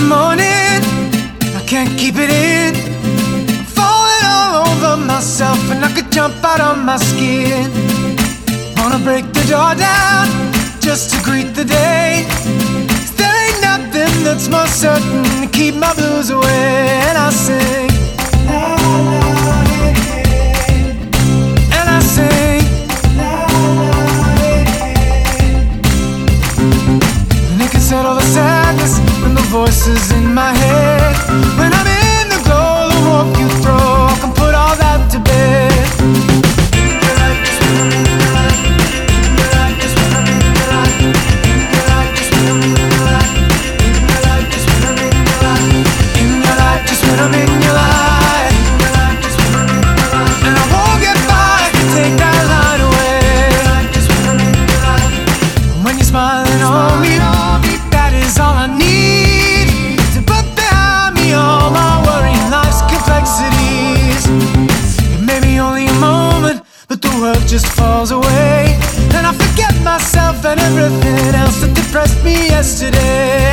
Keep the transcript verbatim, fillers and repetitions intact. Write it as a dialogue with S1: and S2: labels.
S1: morning, I can't keep it in. I'm falling all over myself and I could jump out of my skin. Wanna break the door down just to greet the day. 'Cause there ain't nothing that's more certain to keep my blues away. And I sing, la, la, hey, hey. And I sing, la, la, hey, hey. And it can settle the sadness and the voices in my head. When I'm in the glow, the warmth you throw, I can put all that to bed. I'm in your life, and I won't get by to take that line away. When you're smiling on me, that is all I need to put behind me all my worry and life's complexities. It may be only a moment, but the world just falls away, and I forget myself and everything else that depressed me yesterday.